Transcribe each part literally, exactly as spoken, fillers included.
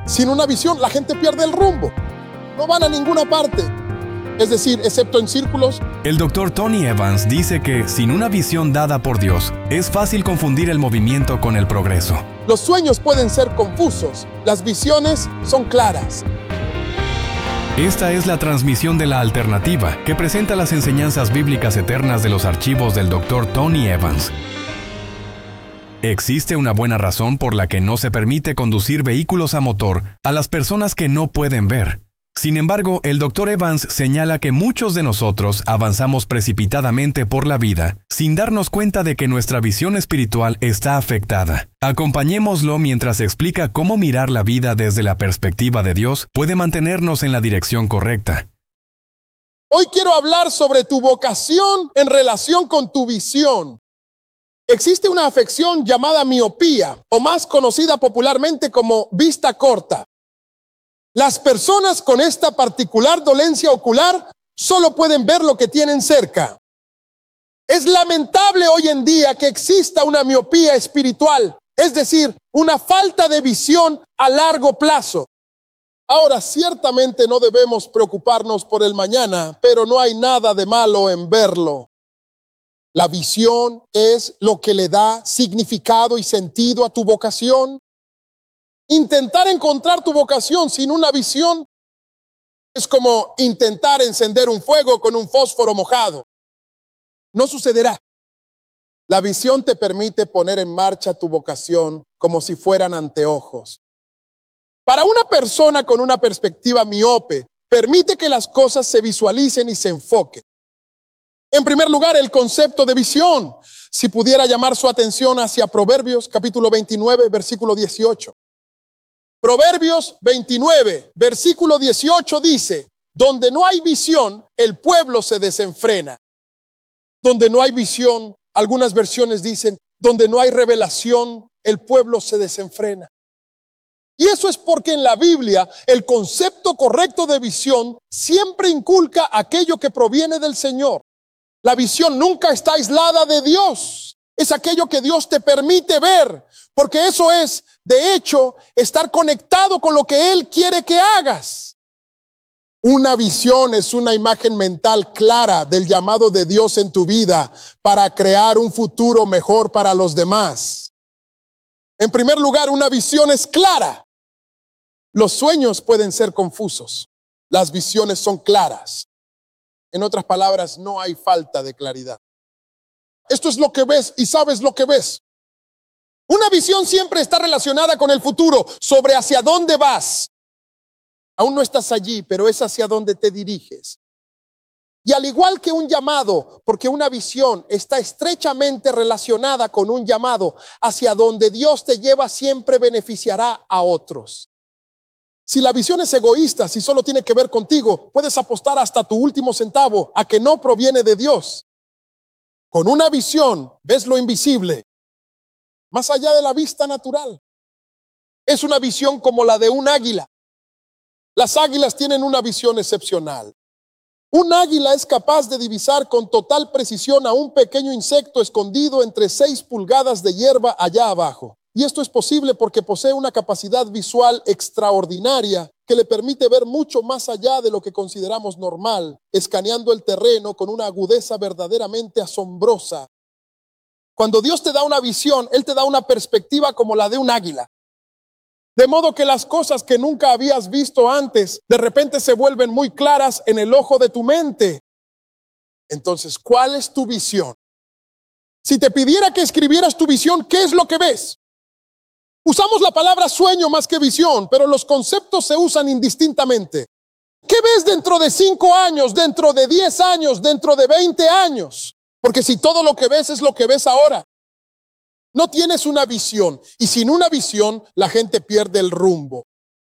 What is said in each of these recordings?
Sin una visión, la gente pierde el rumbo. No van a ninguna parte. Es decir, excepto en círculos. El doctor Tony Evans dice que sin una visión dada por Dios, es fácil confundir el movimiento con el progreso. Los sueños pueden ser confusos. Las visiones son claras. Esta es la transmisión de La Alternativa, que presenta las enseñanzas bíblicas eternas de los archivos del doctor Tony Evans. Existe una buena razón por la que no se permite conducir vehículos a motor a las personas que no pueden ver. Sin embargo, el doctor Evans señala que muchos de nosotros avanzamos precipitadamente por la vida sin darnos cuenta de que nuestra visión espiritual está afectada. Acompañémoslo mientras explica cómo mirar la vida desde la perspectiva de Dios puede mantenernos en la dirección correcta. Hoy quiero hablar sobre tu vocación en relación con tu visión. Existe una afección llamada miopía, o más conocida popularmente como vista corta. Las personas con esta particular dolencia ocular solo pueden ver lo que tienen cerca. Es lamentable hoy en día que exista una miopía espiritual, es decir, una falta de visión a largo plazo. Ahora, ciertamente no debemos preocuparnos por el mañana, pero no hay nada de malo en verlo. La visión es lo que le da significado y sentido a tu vocación. Intentar encontrar tu vocación sin una visión es como intentar encender un fuego con un fósforo mojado. No sucederá. La visión te permite poner en marcha tu vocación como si fueran anteojos. Para una persona con una perspectiva miope, permite que las cosas se visualicen y se enfoquen. En primer lugar, el concepto de visión. Si pudiera llamar su atención hacia Proverbios, capítulo veintinueve, versículo dieciocho. Proverbios veintinueve, versículo dieciocho dice, donde no hay visión, el pueblo se desenfrena. Donde no hay visión, algunas versiones dicen, donde no hay revelación, el pueblo se desenfrena. Y eso es porque en la Biblia el concepto correcto de visión siempre inculca aquello que proviene del Señor. La visión nunca está aislada de Dios. Es aquello que Dios te permite ver, porque eso es, de hecho, estar conectado con lo que Él quiere que hagas. Una visión es una imagen mental clara del llamado de Dios en tu vida para crear un futuro mejor para los demás. En primer lugar, una visión es clara. Los sueños pueden ser confusos. Las visiones son claras. En otras palabras, no hay falta de claridad. Esto es lo que ves y sabes lo que ves. Una visión siempre está relacionada con el futuro, sobre hacia dónde vas. Aún no estás allí, pero es hacia dónde te diriges. Y al igual que un llamado, porque una visión está estrechamente relacionada con un llamado, hacia donde Dios te lleva siempre beneficiará a otros. Si la visión es egoísta, si solo tiene que ver contigo, puedes apostar hasta tu último centavo a que no proviene de Dios. Con una visión ves lo invisible, más allá de la vista natural. Es una visión como la de un águila. Las águilas tienen una visión excepcional. Un águila es capaz de divisar con total precisión a un pequeño insecto escondido entre seis pulgadas de hierba allá abajo. Y esto es posible porque posee una capacidad visual extraordinaria que le permite ver mucho más allá de lo que consideramos normal, escaneando el terreno con una agudeza verdaderamente asombrosa. Cuando Dios te da una visión, Él te da una perspectiva como la de un águila. De modo que las cosas que nunca habías visto antes, de repente se vuelven muy claras en el ojo de tu mente. Entonces, ¿cuál es tu visión? Si te pidiera que escribieras tu visión, ¿qué es lo que ves? Usamos la palabra sueño más que visión, pero los conceptos se usan indistintamente. ¿Qué ves dentro de cinco años, dentro de diez años, dentro de veinte años? Porque si todo lo que ves es lo que ves ahora, no tienes una visión. Y sin una visión, la gente pierde el rumbo.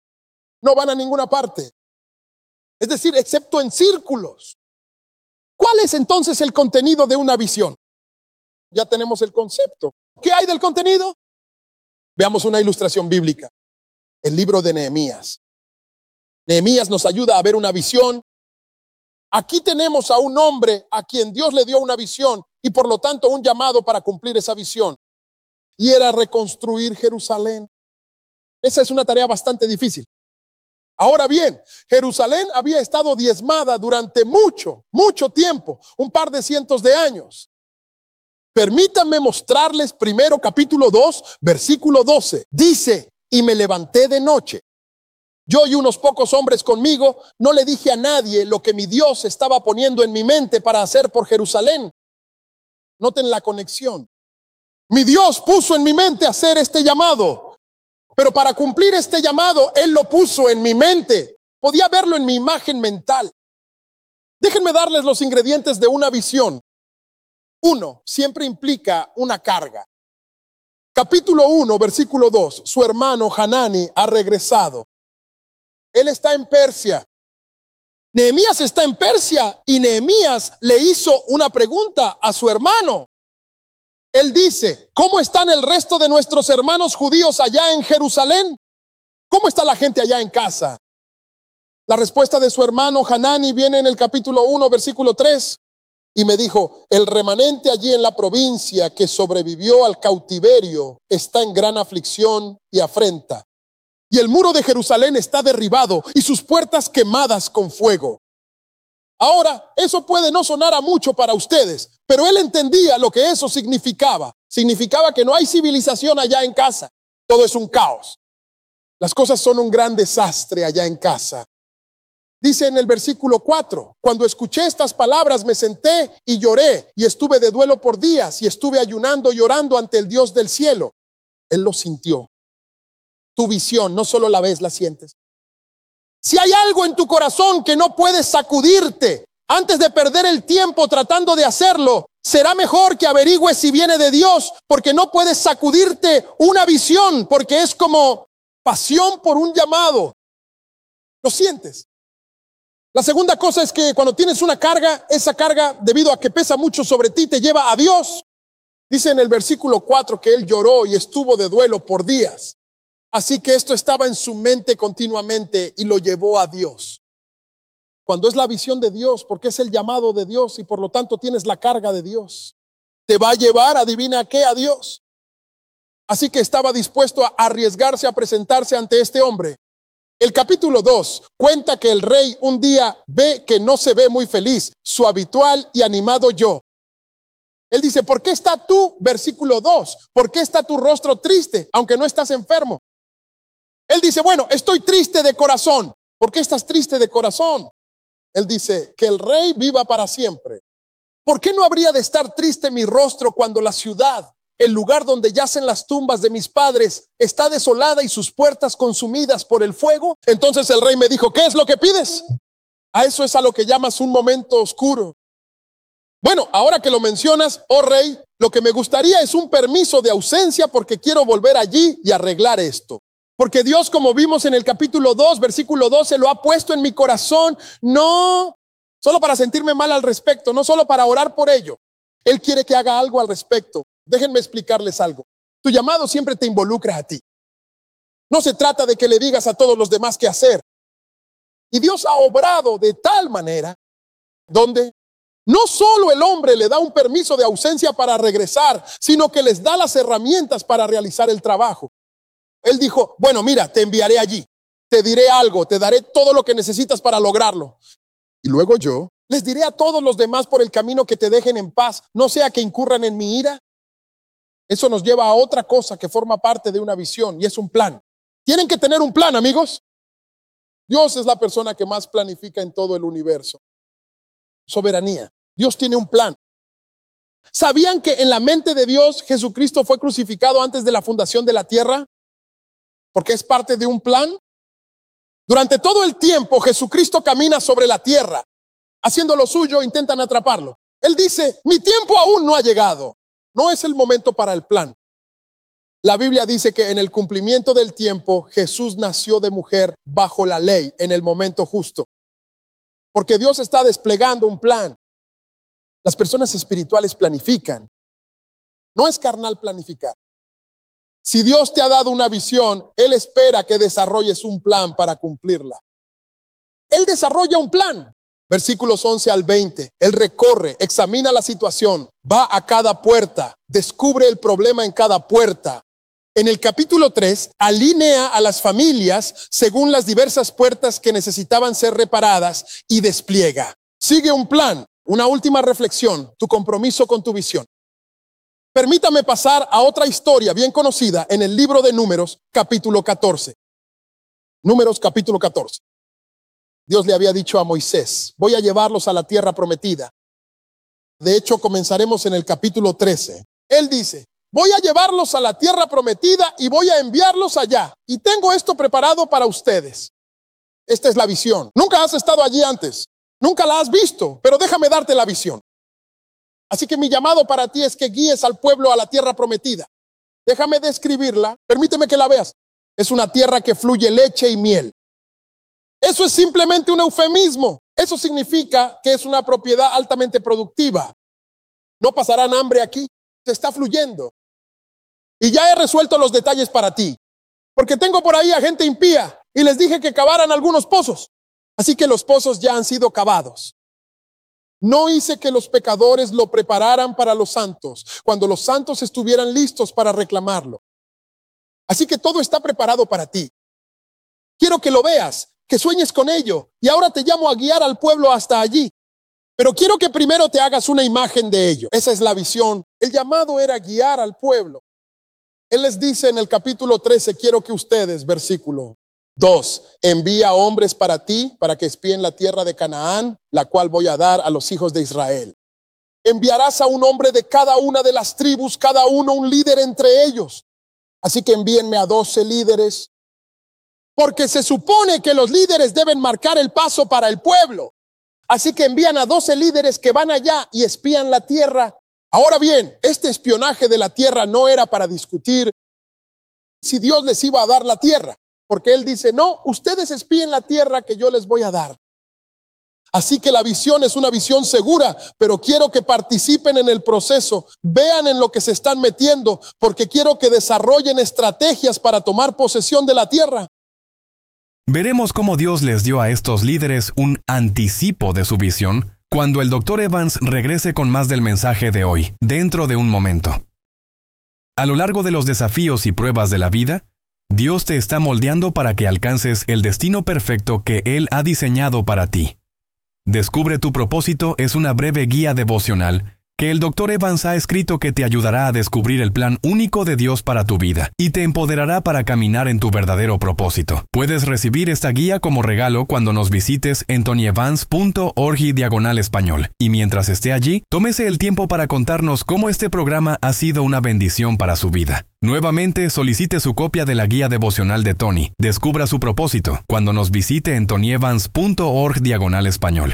No van a ninguna parte. Es decir, excepto en círculos. ¿Cuál es entonces el contenido de una visión? Ya tenemos el concepto. ¿Qué hay del contenido? Veamos una ilustración bíblica. El libro de Nehemías. Nehemías nos ayuda a ver una visión. Aquí tenemos a un hombre a quien Dios le dio una visión y por lo tanto un llamado para cumplir esa visión. Y era reconstruir Jerusalén. Esa es una tarea bastante difícil. Ahora bien, Jerusalén había estado diezmada durante mucho, mucho tiempo, un par de cientos de años. Permítanme mostrarles primero capítulo dos, versículo doce. Dice, y me levanté de noche. Yo y unos pocos hombres conmigo, no le dije a nadie lo que mi Dios estaba poniendo en mi mente para hacer por Jerusalén. Noten la conexión. Mi Dios puso en mi mente hacer este llamado. Pero para cumplir este llamado, Él lo puso en mi mente. Podía verlo en mi imagen mental. Déjenme darles los ingredientes de una visión. Uno, siempre implica una carga. Capítulo uno, versículo dos. Su hermano Hanani ha regresado. Él está en Persia. Nehemías está en Persia y Nehemías le hizo una pregunta a su hermano. Él dice, ¿cómo están el resto de nuestros hermanos judíos allá en Jerusalén? ¿Cómo está la gente allá en casa? La respuesta de su hermano Hanani viene en el capítulo uno, versículo tres. Y me dijo, el remanente allí en la provincia que sobrevivió al cautiverio está en gran aflicción y afrenta. Y el muro de Jerusalén está derribado y sus puertas quemadas con fuego. Ahora, eso puede no sonar a mucho para ustedes, pero él entendía lo que eso significaba. Significaba que no hay civilización allá en casa. Todo es un caos. Las cosas son un gran desastre allá en casa. Dice en el versículo cuatro, cuando escuché estas palabras me senté y lloré y estuve de duelo por días y estuve ayunando y orando ante el Dios del cielo. Él lo sintió. Tu visión, no solo la ves, la sientes. Si hay algo en tu corazón que no puedes sacudirte antes de perder el tiempo tratando de hacerlo, será mejor que averigües si viene de Dios, porque no puedes sacudirte una visión, porque es como pasión por un llamado. ¿Lo sientes? La segunda cosa es que cuando tienes una carga, esa carga, debido a que pesa mucho sobre ti, te lleva a Dios. Dice en el versículo cuatro que él lloró y estuvo de duelo por días. Así que esto estaba en su mente continuamente y lo llevó a Dios. Cuando es la visión de Dios, porque es el llamado de Dios y por lo tanto tienes la carga de Dios, te va a llevar, adivina qué, a Dios. Así que estaba dispuesto a arriesgarse a presentarse ante este hombre. El capítulo dos cuenta que el rey un día ve que no se ve muy feliz, su habitual y animado yo. Él dice, ¿por qué está tú, versículo dos, por qué está tu rostro triste, aunque no estás enfermo? Él dice, bueno, estoy triste de corazón. ¿Por qué estás triste de corazón? Él dice, que el rey viva para siempre. ¿Por qué no habría de estar triste mi rostro cuando la ciudad, el lugar donde yacen las tumbas de mis padres, está desolada y sus puertas consumidas por el fuego? Entonces el rey me dijo, ¿qué es lo que pides? A eso es a lo que llamas un momento oscuro. Bueno, ahora que lo mencionas, oh rey, lo que me gustaría es un permiso de ausencia porque quiero volver allí y arreglar esto. Porque Dios, como vimos en el capítulo dos, versículo doce, lo ha puesto en mi corazón, no solo para sentirme mal al respecto, no solo para orar por ello. Él quiere que haga algo al respecto. Déjenme explicarles algo. Tu llamado siempre te involucra a ti. No se trata de que le digas a todos los demás qué hacer. Y Dios ha obrado de tal manera donde no solo el hombre le da un permiso de ausencia para regresar, sino que les da las herramientas para realizar el trabajo. Él dijo, bueno, mira, te enviaré allí, te diré algo, te daré todo lo que necesitas para lograrlo. Y luego yo les diré a todos los demás por el camino que te dejen en paz, no sea que incurran en mi ira. Eso nos lleva a otra cosa que forma parte de una visión y es un plan. Tienen que tener un plan, amigos. Dios es la persona que más planifica en todo el universo. Soberanía. Dios tiene un plan. ¿Sabían que en la mente de Dios Jesucristo fue crucificado antes de la fundación de la tierra? Porque es parte de un plan. Durante todo el tiempo Jesucristo camina sobre la tierra. Haciendo lo suyo, intentan atraparlo. Él dice, mi tiempo aún no ha llegado. No es el momento para el plan. La Biblia dice que en el cumplimiento del tiempo Jesús nació de mujer bajo la ley en el momento justo. Porque Dios está desplegando un plan. Las personas espirituales planifican. No es carnal planificar. Si Dios te ha dado una visión, Él espera que desarrolles un plan para cumplirla. Él desarrolla un plan. Versículos once al veinte. Él recorre, examina la situación, va a cada puerta, descubre el problema en cada puerta. En el capítulo tres, alinea a las familias según las diversas puertas que necesitaban ser reparadas y despliega. Sigue un plan. Una última reflexión, tu compromiso con tu visión. Permítame pasar a otra historia bien conocida en el libro de Números, capítulo catorce. Números, capítulo catorce. Dios le había dicho a Moisés, voy a llevarlos a la tierra prometida. De hecho, comenzaremos en el capítulo trece. Él dice, voy a llevarlos a la tierra prometida y voy a enviarlos allá. Y tengo esto preparado para ustedes. Esta es la visión. Nunca has estado allí antes. Nunca la has visto, pero déjame darte la visión. Así que mi llamado para ti es que guíes al pueblo a la tierra prometida. Déjame describirla. Permíteme que la veas. Es una tierra que fluye leche y miel. Eso es simplemente un eufemismo. Eso significa que es una propiedad altamente productiva. No pasarán hambre aquí. Se está fluyendo. Y ya he resuelto los detalles para ti. Porque tengo por ahí a gente impía y les dije que cavaran algunos pozos. Así que los pozos ya han sido cavados. No hice que los pecadores lo prepararan para los santos, cuando los santos estuvieran listos para reclamarlo. Así que todo está preparado para ti. Quiero que lo veas, que sueñes con ello, y ahora te llamo a guiar al pueblo hasta allí. Pero quiero que primero te hagas una imagen de ello. Esa es la visión. El llamado era guiar al pueblo. Él les dice en el capítulo trece, quiero que ustedes, versículo dos, envía hombres para ti, para que espíen la tierra de Canaán, la cual voy a dar a los hijos de Israel. Enviarás a un hombre de cada una de las tribus, cada uno un líder entre ellos. Así que envíenme a doce líderes, porque se supone que los líderes deben marcar el paso para el pueblo. Así que envían a doce líderes que van allá y espían la tierra. Ahora bien, este espionaje de la tierra no era para discutir si Dios les iba a dar la tierra. Porque él dice, no, ustedes espíen la tierra que yo les voy a dar. Así que la visión es una visión segura, pero quiero que participen en el proceso, vean en lo que se están metiendo, porque quiero que desarrollen estrategias para tomar posesión de la tierra. Veremos cómo Dios les dio a estos líderes un anticipo de su visión cuando el doctor Evans regrese con más del mensaje de hoy, dentro de un momento. A lo largo de los desafíos y pruebas de la vida, Dios te está moldeando para que alcances el destino perfecto que Él ha diseñado para ti. Descubre tu propósito es una breve guía devocional que el doctor Evans ha escrito que te ayudará a descubrir el plan único de Dios para tu vida y te empoderará para caminar en tu verdadero propósito. Puedes recibir esta guía como regalo cuando nos visites en tonyevans punto org diagonal español. Y mientras esté allí, tómese el tiempo para contarnos cómo este programa ha sido una bendición para su vida. Nuevamente, solicite su copia de la guía devocional de Tony. Descubra su propósito cuando nos visite en tonyevans punto org diagonal español.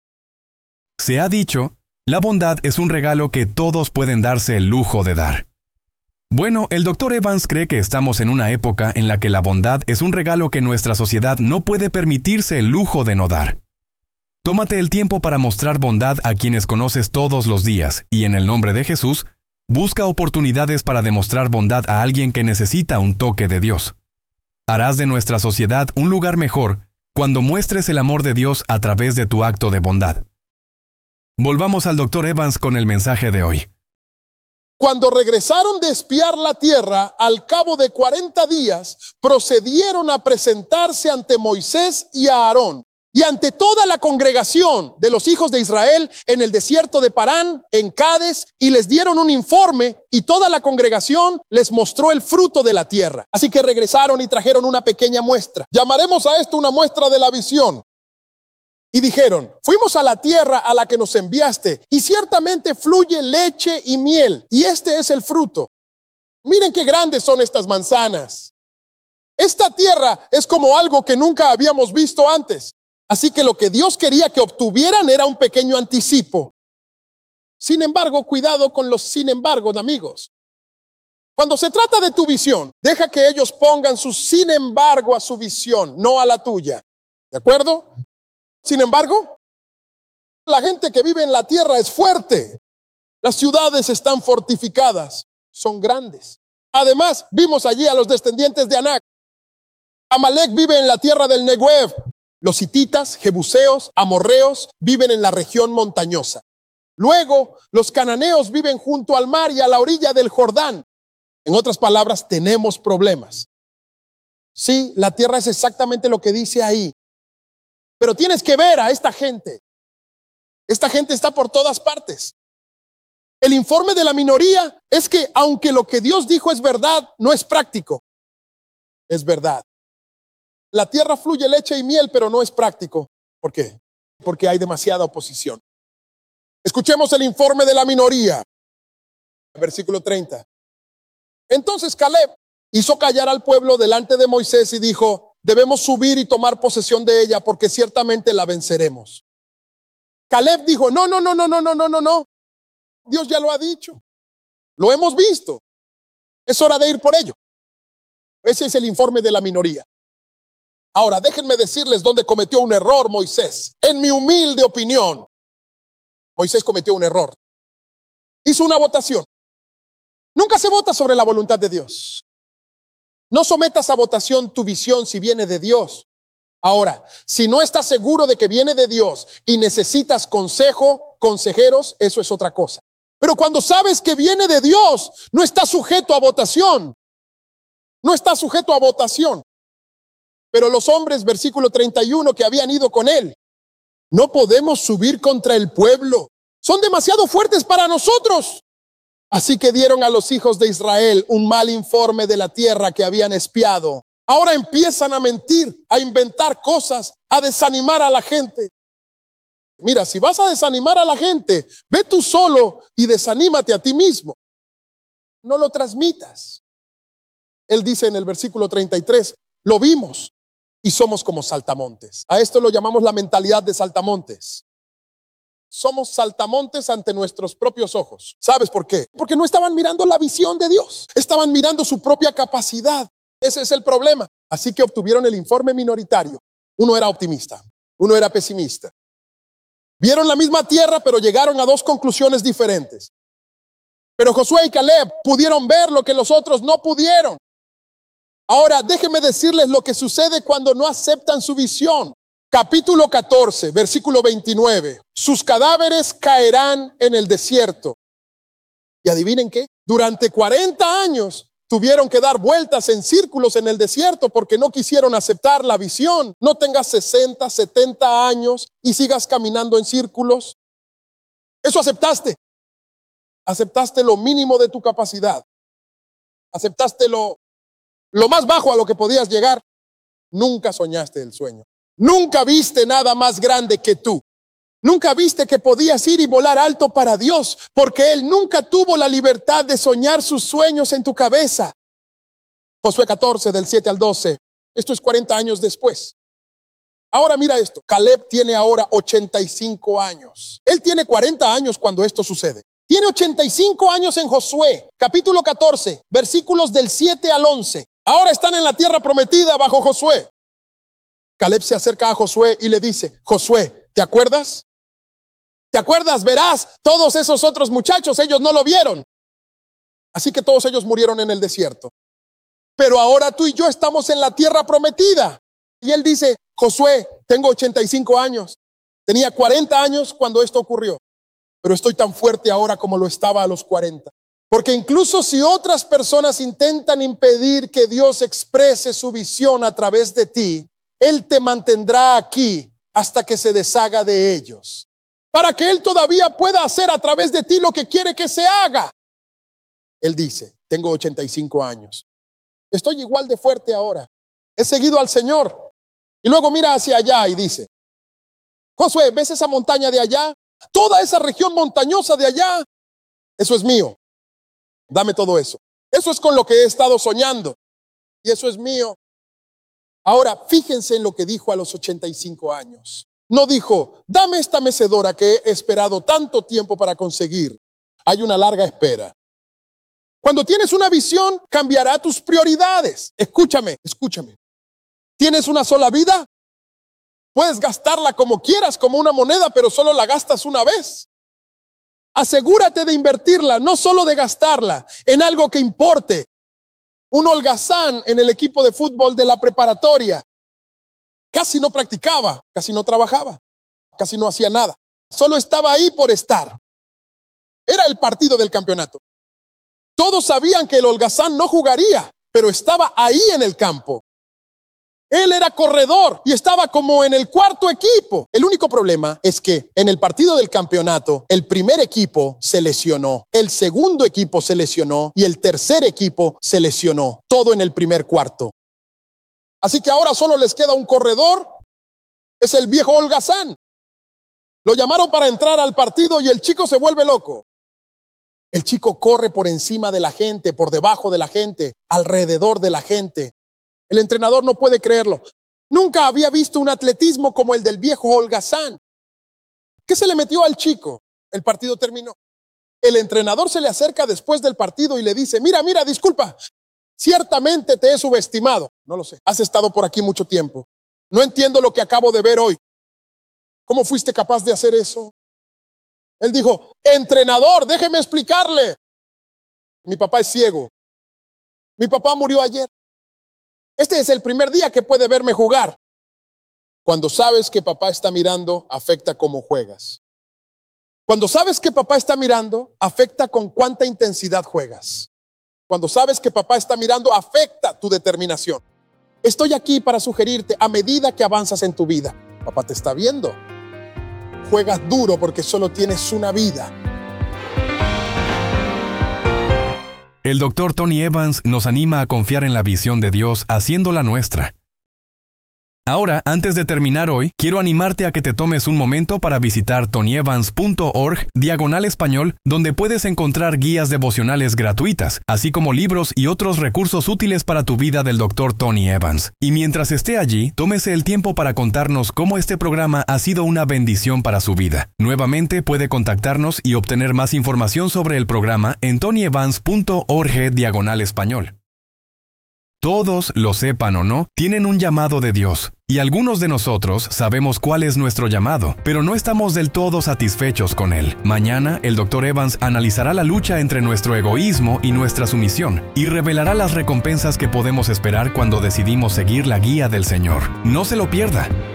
Se ha dicho, la bondad es un regalo que todos pueden darse el lujo de dar. Bueno, el doctor Evans cree que estamos en una época en la que la bondad es un regalo que nuestra sociedad no puede permitirse el lujo de no dar. Tómate el tiempo para mostrar bondad a quienes conoces todos los días y en el nombre de Jesús, busca oportunidades para demostrar bondad a alguien que necesita un toque de Dios. Harás de nuestra sociedad un lugar mejor cuando muestres el amor de Dios a través de tu acto de bondad. Volvamos al doctor Evans con el mensaje de hoy. Cuando regresaron de espiar la tierra, al cabo de cuarenta días, procedieron a presentarse ante Moisés y a Aarón, y ante toda la congregación de los hijos de Israel en el desierto de Parán, en Cades, y les dieron un informe, y toda la congregación les mostró el fruto de la tierra. Así que regresaron y trajeron una pequeña muestra. Llamaremos a esto una muestra de la visión. Y dijeron, fuimos a la tierra a la que nos enviaste, y ciertamente fluye leche y miel, y este es el fruto. Miren qué grandes son estas manzanas. Esta tierra es como algo que nunca habíamos visto antes. Así que lo que Dios quería que obtuvieran era un pequeño anticipo. Sin embargo, cuidado con los sin embargo, amigos. Cuando se trata de tu visión, deja que ellos pongan su sin embargo a su visión, no a la tuya. ¿De acuerdo? Sin embargo, la gente que vive en la tierra es fuerte. Las ciudades están fortificadas, son grandes. Además, vimos allí a los descendientes de Anac. Amalek vive en la tierra del Negev. Los hititas, jebuseos, amorreos viven en la región montañosa. Luego, los cananeos viven junto al mar y a la orilla del Jordán. En otras palabras, tenemos problemas. Sí, la tierra es exactamente lo que dice ahí. Pero tienes que ver a esta gente. Esta gente está por todas partes. El informe de la minoría es que aunque lo que Dios dijo es verdad, no es práctico. Es verdad. La tierra fluye leche y miel, pero no es práctico. ¿Por qué? Porque hay demasiada oposición. Escuchemos el informe de la minoría. Versículo treinta. Entonces Caleb hizo callar al pueblo delante de Moisés y dijo: debemos subir y tomar posesión de ella, porque ciertamente la venceremos. Caleb dijo: no, no, no, no, no, no, no, no, no. Dios ya lo ha dicho. Lo hemos visto. Es hora de ir por ello. Ese es el informe de la minoría. Ahora, déjenme decirles dónde cometió un error Moisés. En mi humilde opinión, Moisés cometió un error. Hizo una votación. Nunca se vota sobre la voluntad de Dios. No sometas a votación tu visión si viene de Dios. Ahora, si no estás seguro de que viene de Dios y necesitas consejo, consejeros, eso es otra cosa. Pero cuando sabes que viene de Dios, no estás sujeto a votación. No estás sujeto a votación. Pero los hombres, versículo treinta y uno, que habían ido con él: no podemos subir contra el pueblo. Son demasiado fuertes para nosotros. Así que dieron a los hijos de Israel un mal informe de la tierra que habían espiado. Ahora empiezan a mentir, a inventar cosas, a desanimar a la gente. Mira, si vas a desanimar a la gente, ve tú solo y desanímate a ti mismo. No lo transmitas. Él dice en el versículo treinta y tres, lo vimos y somos como saltamontes. A esto lo llamamos la mentalidad de saltamontes. Somos saltamontes ante nuestros propios ojos. ¿Sabes por qué? Porque no estaban mirando la visión de Dios. Estaban mirando su propia capacidad. Ese es el problema. Así que obtuvieron el informe minoritario. Uno era optimista, uno era pesimista. Vieron la misma tierra, pero llegaron a dos conclusiones diferentes. Pero Josué y Caleb pudieron ver lo que los otros no pudieron. Ahora, déjenme decirles lo que sucede cuando no aceptan su visión. Capítulo catorce, versículo veintinueve. Sus cadáveres caerán en el desierto. Y adivinen qué, durante cuarenta años tuvieron que dar vueltas en círculos en el desierto porque no quisieron aceptar la visión. No tengas sesenta, setenta años y sigas caminando en círculos. Eso aceptaste. Aceptaste lo mínimo de tu capacidad. Aceptaste lo, lo más bajo a lo que podías llegar. Nunca soñaste el sueño. Nunca viste nada más grande que tú. Nunca viste que podías ir y volar alto para Dios, porque Él nunca tuvo la libertad de soñar sus sueños en tu cabeza. Josué catorce, del siete al doce. Esto es cuarenta años después. Ahora mira esto. Caleb tiene ahora ochenta y cinco años. Él tiene cuarenta años cuando esto sucede. Tiene ochenta y cinco años en Josué, capítulo catorce, versículos del siete al once. Ahora están en la tierra prometida bajo Josué. Caleb se acerca a Josué y le dice: Josué, ¿te acuerdas? ¿Te acuerdas? Verás, todos esos otros muchachos, ellos no lo vieron. Así que todos ellos murieron en el desierto. Pero ahora tú y yo estamos en la tierra prometida. Y él dice: Josué, tengo ochenta y cinco años. Tenía cuarenta años cuando esto ocurrió. Pero estoy tan fuerte ahora como lo estaba a los cuarenta. Porque incluso si otras personas intentan impedir que Dios exprese su visión a través de ti, Él te mantendrá aquí hasta que se deshaga de ellos, para que Él todavía pueda hacer a través de ti lo que quiere que se haga. Él dice: tengo ochenta y cinco años. Estoy igual de fuerte ahora. He seguido al Señor. Y luego mira hacia allá y dice: Josué, ¿ves esa montaña de allá? Toda esa región montañosa de allá. Eso es mío. Dame todo eso. Eso es con lo que he estado soñando. Y eso es mío. Ahora, fíjense en lo que dijo a los ochenta y cinco años. No dijo: dame esta mecedora que he esperado tanto tiempo para conseguir. Hay una larga espera. Cuando tienes una visión, cambiará tus prioridades. Escúchame, escúchame. ¿Tienes una sola vida? Puedes gastarla como quieras, como una moneda, pero solo la gastas una vez. Asegúrate de invertirla, no solo de gastarla, en algo que importe. Un holgazán en el equipo de fútbol de la preparatoria casi no practicaba, casi no trabajaba, casi no hacía nada. Solo estaba ahí por estar. Era el partido del campeonato. Todos sabían que el holgazán no jugaría, pero estaba ahí en el campo. Él era corredor y estaba como en el cuarto equipo. El único problema es que en el partido del campeonato, el primer equipo se lesionó, el segundo equipo se lesionó y el tercer equipo se lesionó. Todo en el primer cuarto. Así que ahora solo les queda un corredor. Es el viejo holgazán. Lo llamaron para entrar al partido y el chico se vuelve loco. El chico corre por encima de la gente, por debajo de la gente, alrededor de la gente. El entrenador no puede creerlo. Nunca había visto un atletismo como el del viejo holgazán. ¿Qué se le metió al chico? El partido terminó. El entrenador se le acerca después del partido y le dice, mira, mira, disculpa, ciertamente te he subestimado. No lo sé, has estado por aquí mucho tiempo. No entiendo lo que acabo de ver hoy. ¿Cómo fuiste capaz de hacer eso? Él dijo, entrenador, déjeme explicarle. Mi papá es ciego. Mi papá murió ayer. Este es el primer día que puede verme jugar. Cuando sabes que papá está mirando, afecta cómo juegas. Cuando sabes que papá está mirando, afecta con cuánta intensidad juegas. Cuando sabes que papá está mirando, afecta tu determinación. Estoy aquí para sugerirte, a medida que avanzas en tu vida, papá te está viendo. Juegas duro porque solo tienes una vida. El doctor Tony Evans nos anima a confiar en la visión de Dios haciéndola nuestra. Ahora, antes de terminar hoy, quiero animarte a que te tomes un momento para visitar tonyevans punto org diagonal español, donde puedes encontrar guías devocionales gratuitas, así como libros y otros recursos útiles para tu vida del doctor Tony Evans. Y mientras esté allí, tómese el tiempo para contarnos cómo este programa ha sido una bendición para su vida. Nuevamente puede contactarnos y obtener más información sobre el programa en tonyevans punto org diagonal español. Todos, lo sepan o no, tienen un llamado de Dios. Y algunos de nosotros sabemos cuál es nuestro llamado, pero no estamos del todo satisfechos con él. Mañana, el doctor Evans analizará la lucha entre nuestro egoísmo y nuestra sumisión, y revelará las recompensas que podemos esperar cuando decidimos seguir la guía del Señor. No se lo pierda.